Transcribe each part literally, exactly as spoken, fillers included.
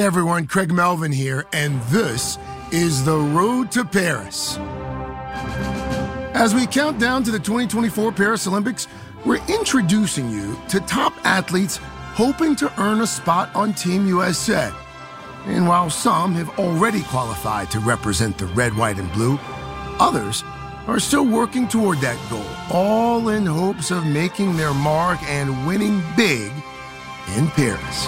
everyone, Craig Melvin here, and this is The Road to Paris. As we count down to the twenty twenty-four Paris Olympics, we're introducing you to top athletes hoping to earn a spot on Team U S A. And while some have already qualified to represent the red, white, and blue, others are still working toward that goal, all in hopes of making their mark and winning big in Paris.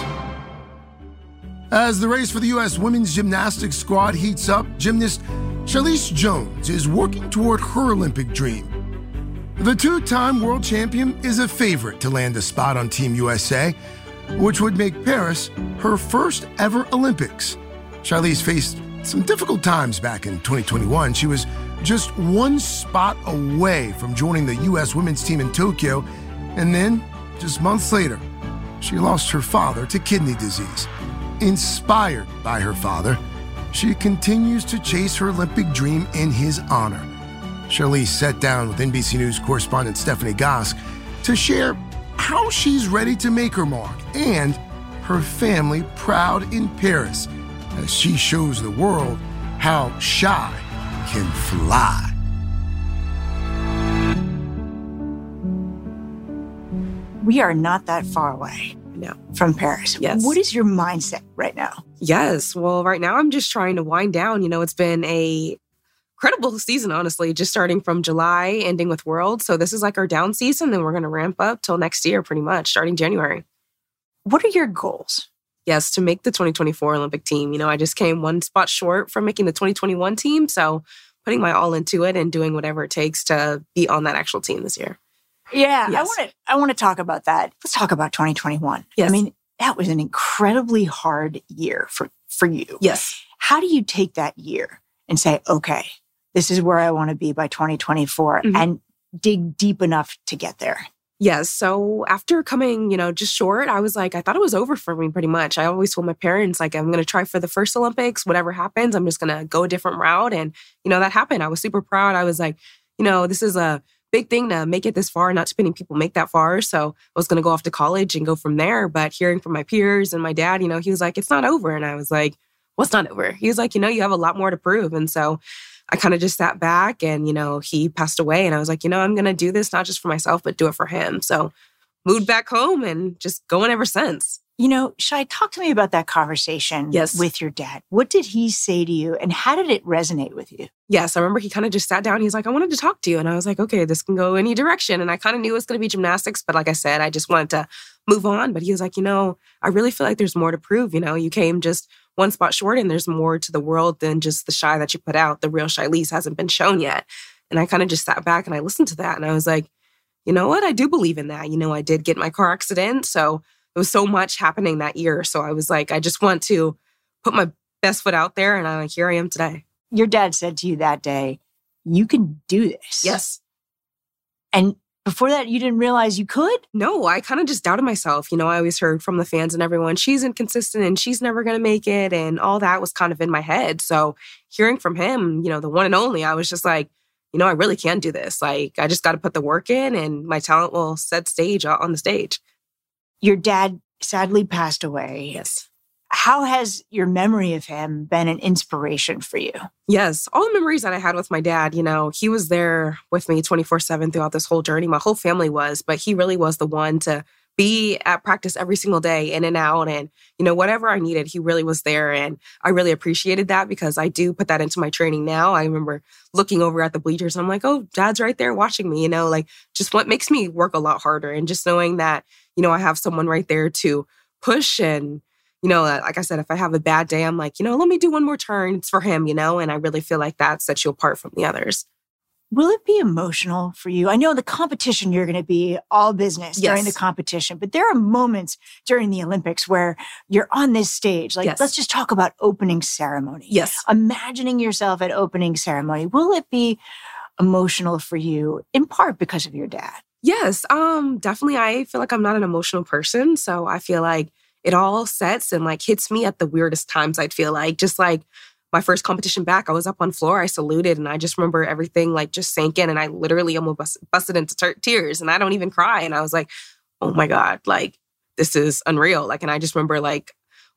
As the race for the U S women's gymnastics squad heats up, gymnast Charlize Jones is working toward her Olympic dream. The two-time world champion is a favorite to land a spot on Team U S A, which would make Paris her first ever Olympics. Charlize faced some difficult times back in twenty twenty-one. She was just one spot away from joining the U S women's team in Tokyo, and then, just months later, she lost her father to kidney disease. Inspired by her father, she continues to chase her Olympic dream in his honor. Charlize sat down with N B C News correspondent Stephanie Gosk to share how she's ready to make her mark and her family proud in Paris as she shows the world how shy can fly. We are not that far away. No. From Paris. Yes. What is your mindset right now? Yes. Well, right now I'm just trying to wind down. You know, it's been a incredible season, honestly, just starting from July, ending with World. So this is like our down season, then we're going to ramp up till next year, pretty much, starting January. What are your goals? Yes, to make the twenty twenty-four Olympic team. You know, I just came one spot short from making the twenty twenty-one team. So putting my all into it and doing whatever it takes to be on that actual team this year. Yeah, yes. I want to I want to talk about that. Let's talk about twenty twenty-one. Yes. I mean, that was an incredibly hard year for, for you. Yes. How do you take that year and say, okay, this is where I want to be by twenty twenty-four mm-hmm. and dig deep enough to get there? Yes. So after coming, you know, just short, I was like, I thought it was over for me pretty much. I always told my parents, like, I'm going to try for the first Olympics. Whatever happens, I'm just going to go a different route. And, you know, that happened. I was super proud. I was like, you know, this is a big thing to make it this far. Not too many people make that far. So I was going to go off to college and go from there. But hearing from my peers and my dad, you know, he was like, it's not over. And I was like, what's not over? He was like, you know, you have a lot more to prove. And so I kind of just sat back and, you know, he passed away. And I was like, you know, I'm going to do this not just for myself, but do it for him. So moved back home and just going ever since. You know, Shai, talk to me about that conversation yes. with your dad. What did he say to you and how did it resonate with you? Yes, I remember he kind of just sat down. He's like, I wanted to talk to you. And I was like, okay, this can go any direction. And I kind of knew it was going to be gymnastics. But like I said, I just wanted to move on. But he was like, you know, I really feel like there's more to prove. You know, you came just one spot short and there's more to the world than just the Shai that you put out. The real Charlize hasn't been shown yet. And I kind of just sat back and I listened to that. And I was like, you know what? I do believe in that. You know, I did get in my car accident. So there was so much happening that year. So I was like, I just want to put my best foot out there. And I'm like, here I am today. Your dad said to you that day, you can do this. Yes. And before that, you didn't realize you could? No, I kind of just doubted myself. You know, I always heard from the fans and everyone, she's inconsistent and she's never going to make it. And all that was kind of in my head. So hearing from him, you know, the one and only, I was just like, you know, I really can do this. Like, I just got to put the work in and my talent will set stage on the stage. Your dad sadly passed away. Yes. How has your memory of him been an inspiration for you? Yes. All the memories that I had with my dad, you know, he was there with me twenty-four seven throughout this whole journey. My whole family was, but he really was the one to be at practice every single day, in and out. And, you know, whatever I needed, he really was there. And I really appreciated that because I do put that into my training now. I remember looking over at the bleachers and I'm like, oh, dad's right there watching me, you know, like just what makes me work a lot harder. And just knowing that, you know, I have someone right there to push and, you know, like I said, if I have a bad day, I'm like, you know, let me do one more turn. It's for him, you know, and I really feel like that sets you apart from the others. Will it be emotional for you? I know the competition, you're going to be all business yes. during the competition, but there are moments during the Olympics where you're on this stage. Like, yes. let's just talk about opening ceremony. Yes. Imagining yourself at opening ceremony. Will it be emotional for you in part because of your dad? Yes, um, definitely. I feel like I'm not an emotional person. So I feel like it all sets and like hits me at the weirdest times. I'd feel like just like my first competition back, I was up on floor, I saluted, and I just remember everything like just sank in, and I literally almost bust, busted into ter- tears, and I don't even cry. And I was like, oh my God, like this is unreal. Like, and I just remember like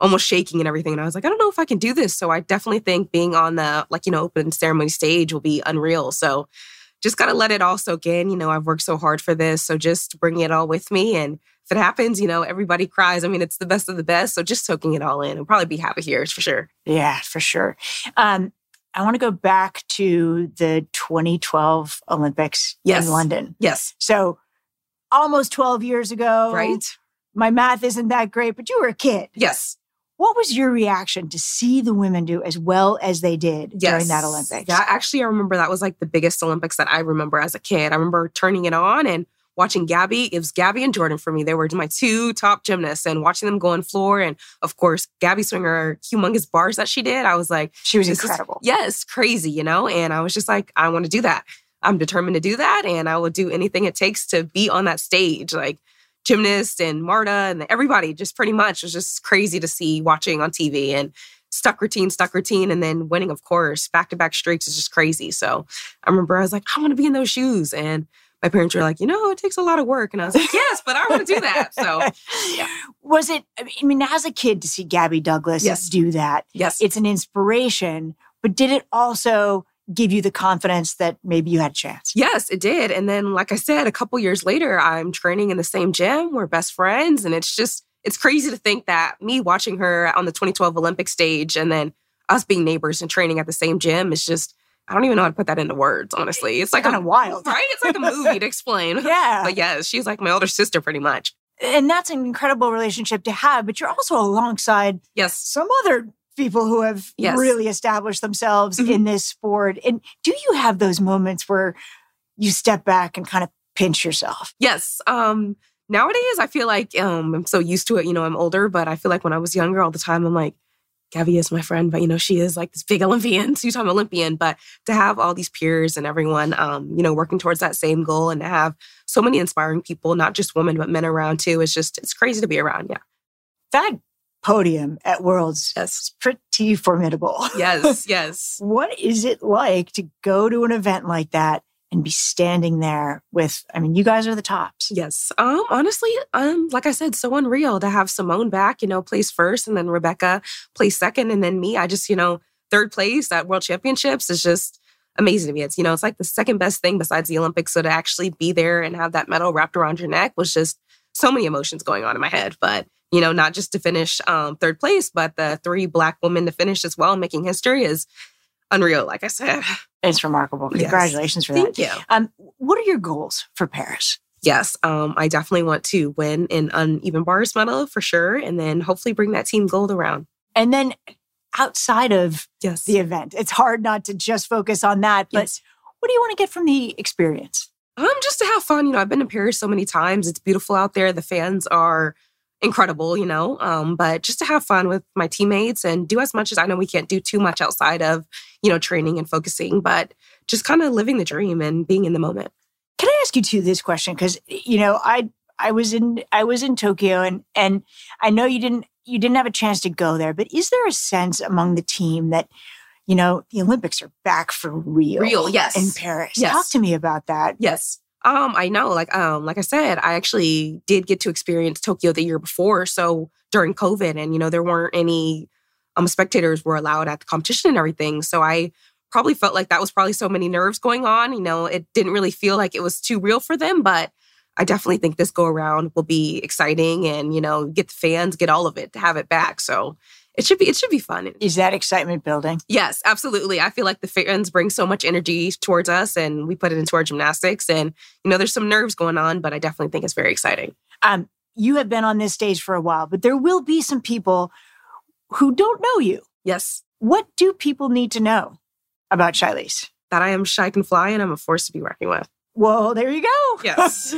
almost shaking and everything. And I was like, I don't know if I can do this. So I definitely think being on the, like, you know, open ceremony stage will be unreal. So just got to let it all soak in. You know, I've worked so hard for this. So just bringing it all with me. And if it happens, you know, everybody cries. I mean, it's the best of the best. So just soaking it all in and probably be happy here for sure. Yeah, for sure. Um, I want to go back to the twenty twelve Olympics yes. in London. Yes. So almost twelve years ago. Right. My math isn't that great, but you were a kid. Yes. What was your reaction to see the women do as well as they did yes. during that Olympics? Yeah, actually, I remember that was like the biggest Olympics that I remember as a kid. I remember turning it on and watching Gabby. It was Gabby and Jordan for me. They were my two top gymnasts, and watching them go on floor. And of course, Gabby swinging her humongous bars that she did. I was like, she was incredible. Is, yes, crazy, you know? And I was just like, I want to do that. I'm determined to do that. And I will do anything it takes to be on that stage. Like gymnasts and Marta and everybody, just pretty much. It was just crazy to see watching on T V, and stuck routine, stuck routine, and then winning, of course, back-to-back streaks is just crazy. So I remember I was like, I want to be in those shoes. And my parents were like, you know, it takes a lot of work. And I was like, yes, but I want to do that. So yeah. Was it, I mean, as a kid to see Gabby Douglas yes. do that, yes. it's an inspiration, but did it also give you the confidence that maybe you had a chance? Yes, it did. And then, like I said, a couple years later, I'm training in the same gym. We're best friends. And it's just, it's crazy to think that me watching her on the twenty twelve Olympic stage and then us being neighbors and training at the same gym is just, I don't even know how to put that into words, honestly. It's like kind of wild. Right? It's like a movie to explain. Yeah. But yes, she's like my older sister pretty much. And that's an incredible relationship to have, but you're also alongside yes. some other people who have yes. really established themselves mm-hmm. in this sport. And do you have those moments where you step back and kind of pinch yourself? Yes. Um, nowadays, I feel like um, I'm so used to it. You know, I'm older, but I feel like when I was younger all the time, I'm like, Gabby is my friend, but, you know, she is like this big Olympian, two-time Olympian. But to have all these peers and everyone, um, you know, working towards that same goal and to have so many inspiring people, not just women, but men around too, it's just, it's crazy to be around. Yeah. That podium at Worlds yes. is pretty formidable. Yes, yes. What is it like to go to an event like that and be standing there with, I mean, you guys are the tops. Yes. Um, honestly, um, like I said, so unreal to have Simone back, you know, place first, and then Rebecca place second, and then me. I just, you know, third place at World Championships is just amazing to me. It's, you know, it's like the second best thing besides the Olympics. So to actually be there and have that medal wrapped around your neck was just so many emotions going on in my head. But, you know, not just to finish um, third place, but the three Black women to finish as well, making history is unreal, like I said. It's remarkable. Congratulations yes. for that. Thank you. Um, what are your goals for Paris? Yes, um, I definitely want to win an uneven bars medal for sure, and then hopefully bring that team gold around. And then outside of yes. the event, it's hard not to just focus on that, but yes. what do you want to get from the experience? Um, just to have fun. You know, I've been to Paris so many times. It's beautiful out there. The fans are incredible, you know, um, but just to have fun with my teammates and do as much as I know we can't do too much outside of, you know, training and focusing, but just kind of living the dream and being in the moment. Can I ask you too this question? Because, you know, I I was in I was in Tokyo and and I know you didn't you didn't have a chance to go there, but is there a sense among the team that, you know, the Olympics are back for real? Real, yes. In Paris. Yes. Talk to me about that. Yes. Um, I know, like, um, like I said, I actually did get to experience Tokyo the year before. So during COVID, and, you know, there weren't any um, spectators were allowed at the competition and everything. So I probably felt like that was probably so many nerves going on. You know, it didn't really feel like it was too real for them, but I definitely think this go around will be exciting and, you know, get the fans, get all of it to have it back. So it should be, it should be fun. Is that excitement building? Yes, absolutely. I feel like the fans bring so much energy towards us and we put it into our gymnastics, and, you know, there's some nerves going on, but I definitely think it's very exciting. Um, you have been on this stage for a while, but there will be some people who don't know you. Yes. What do people need to know about Shilese? That I am shy, can fly, and I'm a force to be reckoned with. Well, there you go. Yes.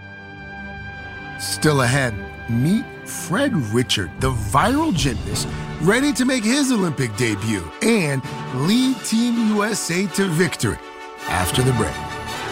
Still ahead, meet Fred Richard, the viral gymnast, ready to make his Olympic debut and lead Team U S A to victory after the break.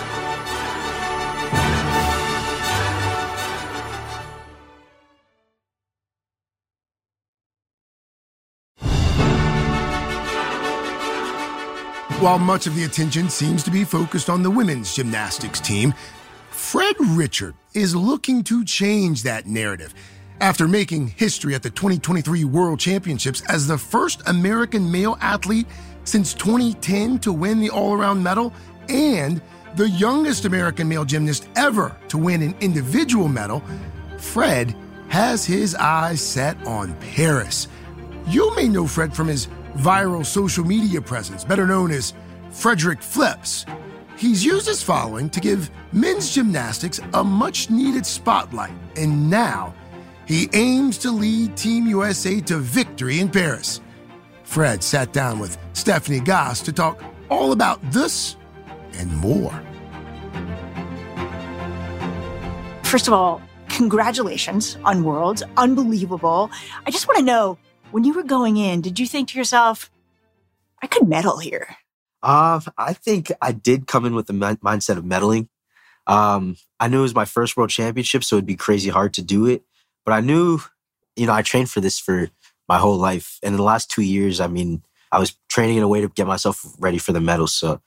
While much of the attention seems to be focused on the women's gymnastics team, Fred Richard is looking to change that narrative After making history at the twenty twenty-three World Championships as the first American male athlete since twenty ten to win the all-around medal and the youngest American male gymnast ever to win an individual medal, Fred has his eyes set on Paris. You may know Fred from his viral social media presence, better known as Frederick Flips. He's used his following to give men's gymnastics a much-needed spotlight, and now he aims to lead Team U S A to victory in Paris. Fred sat down with Stephanie Goss to talk all about this and more. First of all, congratulations on Worlds. Unbelievable. I just want to know, when you were going in, did you think to yourself, I could medal here? Uh, I think I did come in with the mi- mindset of medaling. Um, I knew it was my first World Championship, so it'd be crazy hard to do it. But I knew, you know, I trained for this for my whole life. And in the last two years, I mean, I was training in a way to get myself ready for the medal. So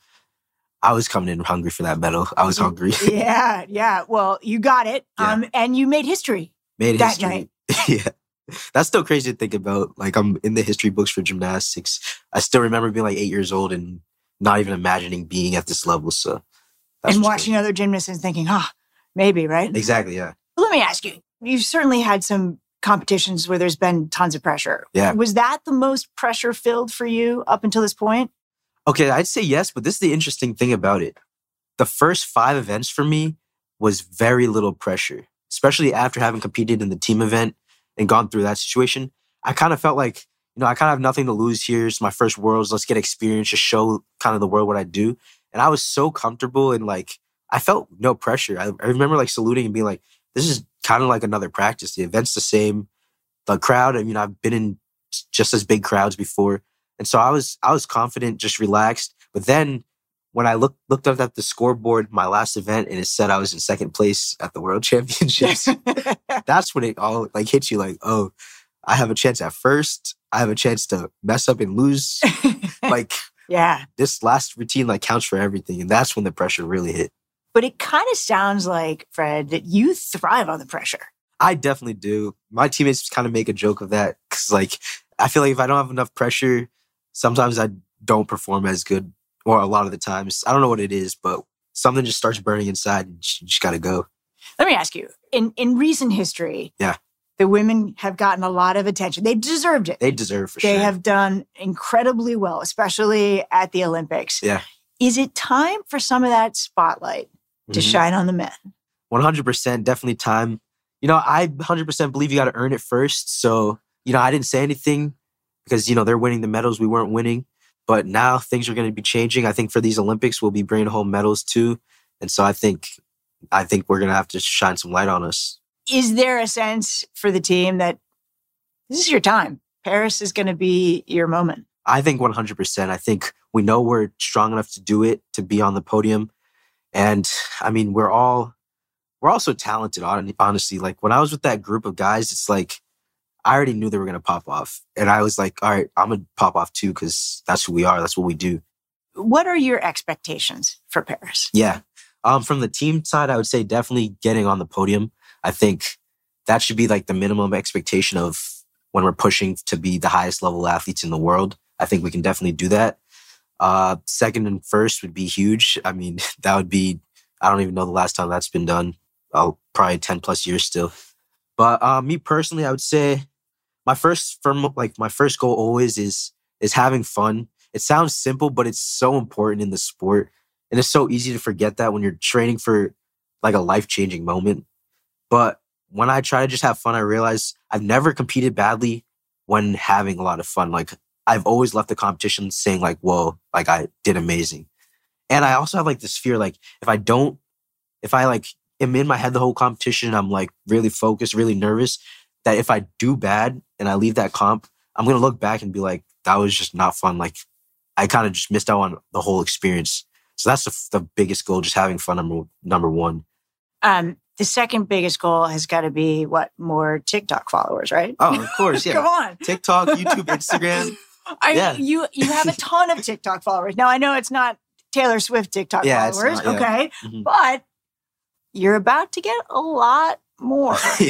I was coming in hungry for that medal. I was hungry. yeah, yeah. Well, you got it. Yeah. Um, and you made history. Made that history. Night. Yeah. That's still crazy to think about. Like, I'm in the history books for gymnastics. I still remember being like eight years old and not even imagining being at this level. So, that's and watching other gymnasts and thinking, ah, oh, maybe, right? Exactly, yeah. Let me ask you, you've certainly had some competitions where there's been tons of pressure. Yeah. Was that the most pressure filled for you up until this point? Okay, I'd say yes, but this is the interesting thing about it. The first five events for me was very little pressure, especially after having competed in the team event and gone through that situation. I kind of felt like, you know, I kind of have nothing to lose here. It's my first Worlds. Let's get experience, just show kind of the world what I do. And I was so comfortable and like, I felt no pressure. I, I remember like saluting and being like, this is kind of like another practice. The event's the same. The crowd, I mean, I've been in just as big crowds before. And so I was I was confident, just relaxed. But then when I looked looked up at the scoreboard, my last event, and it said I was in second place at the World Championships, that's when it all like hits you like, oh, I have a chance at first. I have a chance to mess up and lose. Like, yeah, this last routine like counts for everything. And that's when the pressure really hit. But it kind of sounds like, Fred, that you thrive on the pressure. I definitely do. My teammates kind of make a joke of that because, like, I feel like if I don't have enough pressure, sometimes I don't perform as good, or a lot of the times. I don't know what it is, but something just starts burning inside and you just got to go. Let me ask you, in, in recent history, yeah, the women have gotten a lot of attention. They deserved it. They deserve for they sure. They have done incredibly well, especially at the Olympics. Yeah. Is it time for some of that spotlight to mm-hmm. shine on the men? one hundred percent, definitely time. You know, I one hundred percent believe you got to earn it first. So, you know, I didn't say anything because, you know, they're winning the medals. We weren't winning. But now things are going to be changing. I think for these Olympics, we'll be bringing home medals too. And so I think I think we're going to have to shine some light on us. Is there a sense for the team that this is your time? Paris is going to be your moment? I think one hundred percent. I think we know we're strong enough to do it, to be on the podium. And I mean, we're all, we're all so talented, honestly. Like when I was with that group of guys, it's like, I already knew they were going to pop off. And I was like, all right, I'm going to pop off too, because that's who we are. That's what we do. What are your expectations for Paris? Yeah. Um, from the team side, I would say definitely getting on the podium. I think that should be like the minimum expectation of when we're pushing to be the highest level athletes in the world. I think we can definitely do that. Uh, second and first would be huge. I mean, that would be, I don't even know the last time that's been done. Oh, probably ten plus years still. But uh, me personally, I would say my first firm, like my first goal always is is having fun. It sounds simple, but it's so important in the sport. And it's so easy to forget that when you're training for like a life-changing moment. But when I try to just have fun, I realize I've never competed badly when having a lot of fun. Like I've always left the competition saying like, whoa, like I did amazing. And I also have like this fear, like if I don't, if I like am in my head the whole competition, I'm like really focused, really nervous, that if I do bad and I leave that comp, I'm going to look back and be like, that was just not fun. Like I kind of just missed out on the whole experience. So that's the, the biggest goal, just having fun, number, number one. Um, the second biggest goal has got to be what? More TikTok followers, right? Oh, of course, yeah. Come on. TikTok, YouTube, Instagram. I, yeah. You you have a ton of TikTok followers. Now, I know it's not Taylor Swift TikTok yeah, followers, it's not, yeah. okay? Mm-hmm. But you're about to get a lot more. Yeah.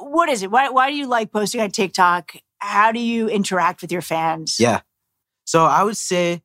what is it? Why, why do you like posting on TikTok? How do you interact with your fans? Yeah. So I would say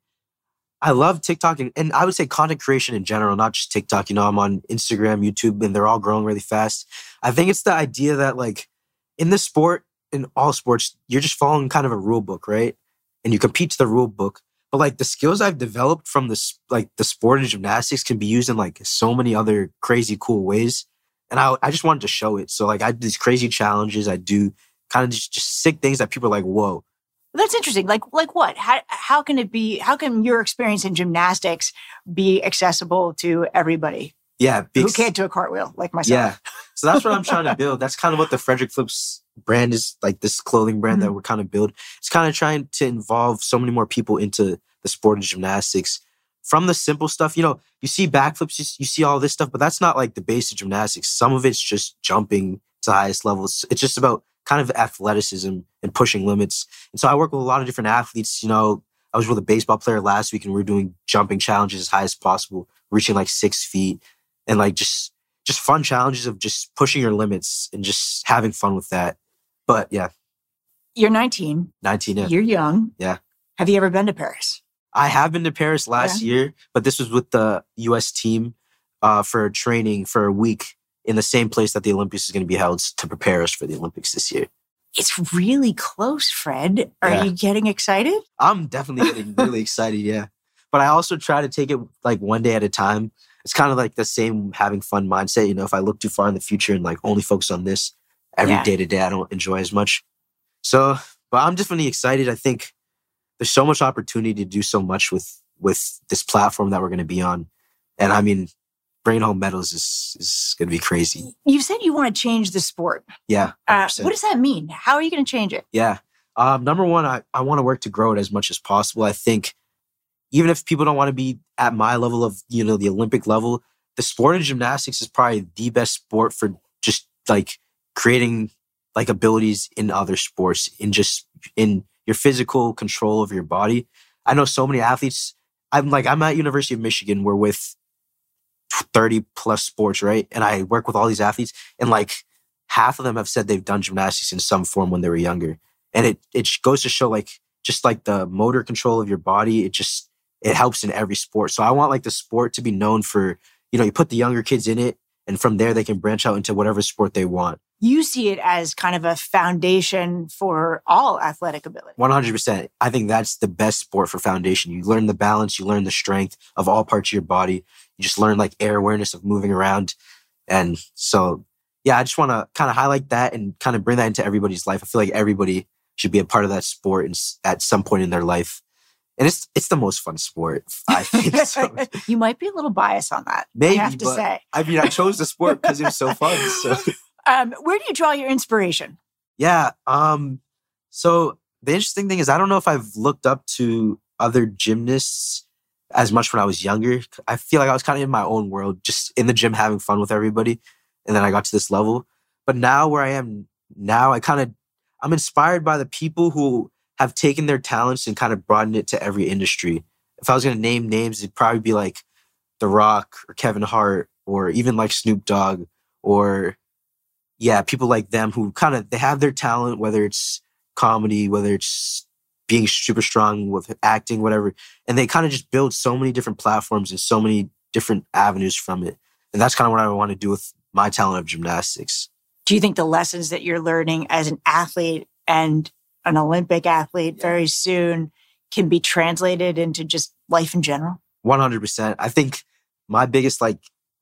I love TikTok and, and I would say content creation in general, not just TikTok. You know, I'm on Instagram, YouTube, and they're all growing really fast. I think it's the idea that like in this sport, in all sports, you're just following kind of a rule book, right? And you compete to the rule book. But like the skills I've developed from this, like the sport of gymnastics can be used in like so many other crazy cool ways. And I, I just wanted to show it. So like I do these crazy challenges. I do kind of just, just sick things that people are like, whoa. That's interesting. Like, like what? How how can it be? How can your experience in gymnastics be accessible to everybody? Yeah, big, who can't do a cartwheel like myself? Yeah, so that's what I'm trying to build. That's kind of what the Frederick Flips brand is, like this clothing brand mm-hmm. that we're kind of build. It's kind of trying to involve so many more people into the sport of gymnastics. From the simple stuff, you know, you see backflips, you, you see all this stuff, but that's not like the basic gymnastics. Some of it's just jumping to the highest levels. It's just about kind of athleticism and pushing limits. And so I work with a lot of different athletes. You know, I was with a baseball player last week and we were doing jumping challenges as high as possible, reaching like six feet and like just, just fun challenges of just pushing your limits and just having fun with that. But yeah. You're nineteen. nineteen, yeah. You're young. Yeah. Have you ever been to Paris? I have been to Paris last yeah. year, but this was with the U S team uh, for training for a week in the same place that the Olympics is going to be held to prepare us for the Olympics this year. It's really close, Fred. Are yeah. you getting excited? I'm definitely getting really excited, yeah. But I also try to take it like one day at a time. It's kind of like the same having fun mindset. You know, if I look too far in the future and like only focus on this every yeah. day to day, I don't enjoy as much. So, but I'm definitely excited. I think there's so much opportunity to do so much with, with this platform that we're going to be on. And I mean, bringing home medals is, is going to be crazy. You said you want to change the sport. Yeah. Uh, what does that mean? How are you going to change it? Yeah. Um, number one, I, I want to work to grow it as much as possible. I think even if people don't want to be at my level of, you know, the Olympic level, the sport of gymnastics is probably the best sport for just like creating like abilities in other sports, in just in your physical control of your body. I know so many athletes. I'm like, I'm at University of Michigan. We're with thirty plus sports, right? And I work with all these athletes and like half of them have said they've done gymnastics in some form when they were younger. And it it goes to show like, just like the motor control of your body, it just, it helps in every sport. So I want like the sport to be known for, you know, you put the younger kids in it and from there they can branch out into whatever sport they want. You see it as kind of a foundation for all athletic ability. one hundred percent. I think that's the best sport for foundation. You learn the balance, you learn the strength of all parts of your body. You just learn like air awareness of moving around. And so, yeah, I just want to kind of highlight that and kind of bring that into everybody's life. I feel like everybody should be a part of that sport and at some point in their life. And it's it's the most fun sport, I think. So. You might be a little biased on that, Maybe, I have to but, say. I mean, I chose the sport because it was so fun. So. Um, where do you draw your inspiration? Yeah. Um, so the interesting thing is, I don't know if I've looked up to other gymnasts as much when I was younger. I feel like I was kind of in my own world, just in the gym having fun with everybody. And then I got to this level. But now where I am now, I kind of, I'm inspired by the people who have taken their talents and kind of broadened it to every industry. If I was going to name names, it'd probably be like The Rock or Kevin Hart or even like Snoop Dogg or yeah, people like them who kind of, they have their talent, whether it's comedy, whether it's being super strong with acting, whatever. And they kind of just build so many different platforms and so many different avenues from it. And that's kind of what I want to do with my talent of gymnastics. Do you think the lessons that you're learning as an athlete and an Olympic athlete very soon can be translated into just life in general? one hundred percent. I think my biggest, like,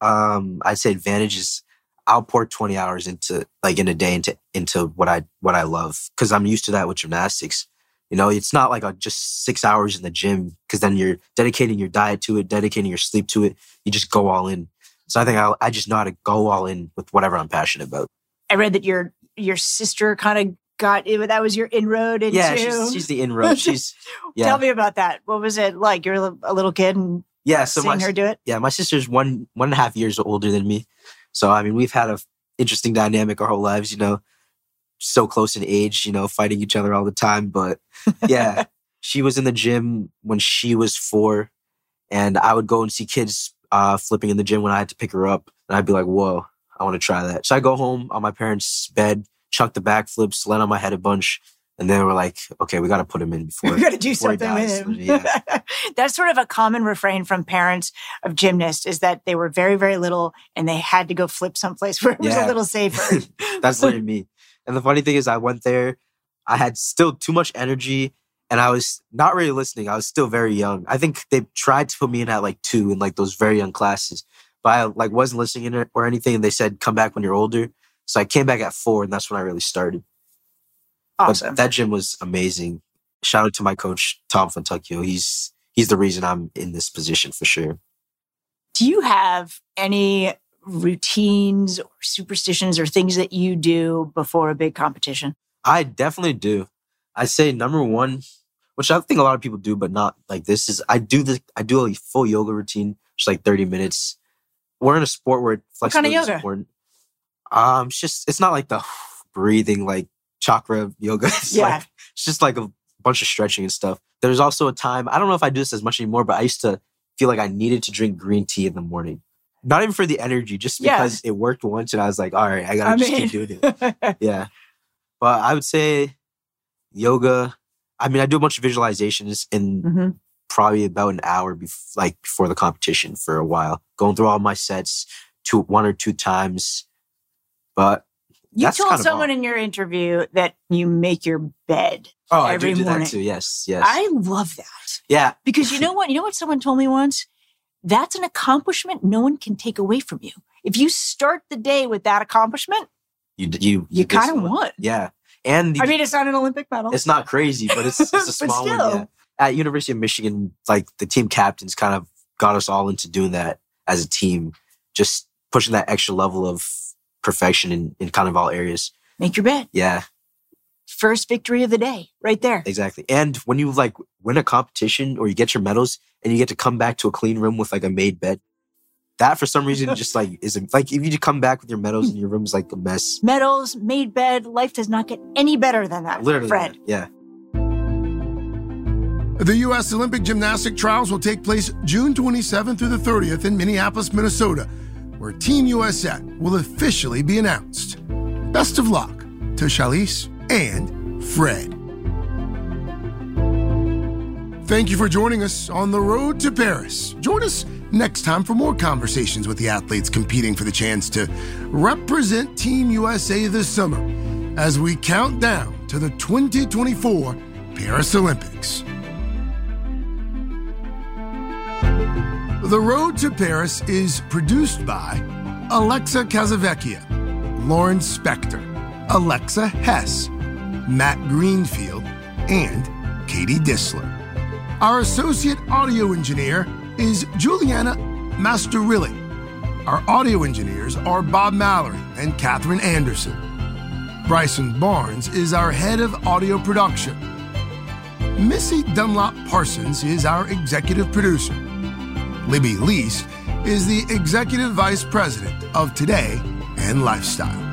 um, I'd say advantage is I'll pour twenty hours into like in a day into into what I what I love because I'm used to that with gymnastics. You know, it's not like a, just six hours in the gym because then you're dedicating your diet to it, dedicating your sleep to it. You just go all in. So I think I I just know how to go all in with whatever I'm passionate about. I read that your your sister kind of got it. That was your inroad into. Yeah, she's, she's the inroad. She's yeah. Tell me about that. What was it like? You're a little kid and yeah, so seeing my, her do it. Yeah, my sister's one one and a half years older than me. So, I mean, we've had a interesting dynamic our whole lives, you know, so close in age, you know, fighting each other all the time. But yeah, she was in the gym when she was four and I would go and see kids uh, flipping in the gym when I had to pick her up. And I'd be like, whoa, I want to try that. So I go home on my parents' bed, chucked the backflips, land on my head a bunch. And then we're like, okay, we got to put him in before. We got to do something with him. Yeah. That's sort of a common refrain from parents of gymnasts is that they were very, very little and they had to go flip someplace where it was Yeah. a little safer. That's literally me. And the funny thing is I went there, I had still too much energy and I was not really listening. I was still very young. I think they tried to put me in at like two in like those very young classes, but I like wasn't listening in it or anything. And they said, come back when you're older. So I came back at four and that's when I really started. Awesome. But that gym was amazing. Shout out to my coach, Tom Fontecchio. He's he's the reason I'm in this position for sure. Do you have any routines or superstitions or things that you do before a big competition? I definitely do. I say number one, which I think a lot of people do, but not like this, is I do this. I do a full yoga routine, just like thirty minutes. We're in a sport where What kind of flexibility is yoga? important. Um, it's just it's not like the breathing like chakra yoga. It's Yeah. like it's just like a bunch of stretching and stuff. There's also a time, I don't know if I do this as much anymore, but I used to feel like I needed to drink green tea in the morning. Not even for the energy, just Yeah. because it worked once and I was like, all right, I gotta I just mean- keep doing it. Yeah. But I would say yoga. I mean, I do a bunch of visualizations in Mhm. probably about an hour bef- like before the competition for a while, going through all my sets two, one or two times. But You that's told kind of someone all. in your interview that you make your bed Oh, I every do do morning. that too. Yes, yes. I love that. yeah, Because you know what? You know what someone told me once? That's an accomplishment no one can take away from you. If you start the day with that accomplishment, you you you did kind of something. won. Yeah, and I mean, it's not an Olympic medal. it's not crazy, but it's it's a But small one. still. Yeah. At University of Michigan, like the team captains kind of got us all into doing that as a team, just pushing that extra level of perfection in, in kind of all areas. Make your bed. Yeah, First victory of the day, right there. exactly. And when you like win a competition or you get your medals and you get to come back to a clean room with like a made bed, that for some reason just like isn't like if you just come back with your medals and your room's like a mess. Medals, made bed. Life does not get any better than that, Literally, Fred. yeah. The U S Olympic gymnastic trials will take place June twenty-seventh through the thirtieth in Minneapolis, Minnesota, where Team U S A will officially be announced. Best of luck to Charlize and Fred. Thank you for joining us on the road to Paris. Join us next time for more conversations with the athletes competing for the chance to represent Team U S A this summer as we count down to the twenty twenty-four Paris Olympics. The Road to Paris is produced by Alexa Casavecchia, Lauren Spector, Alexa Hess, Matt Greenfield, and Katie Disler. Our associate audio engineer is Juliana Masterilli. Our audio engineers are Bob Mallory and Catherine Anderson. Bryson Barnes is our head of audio production. Missy Dunlop Parsons is our executive producer. Libby Least is the executive vice president of Today and Lifestyle.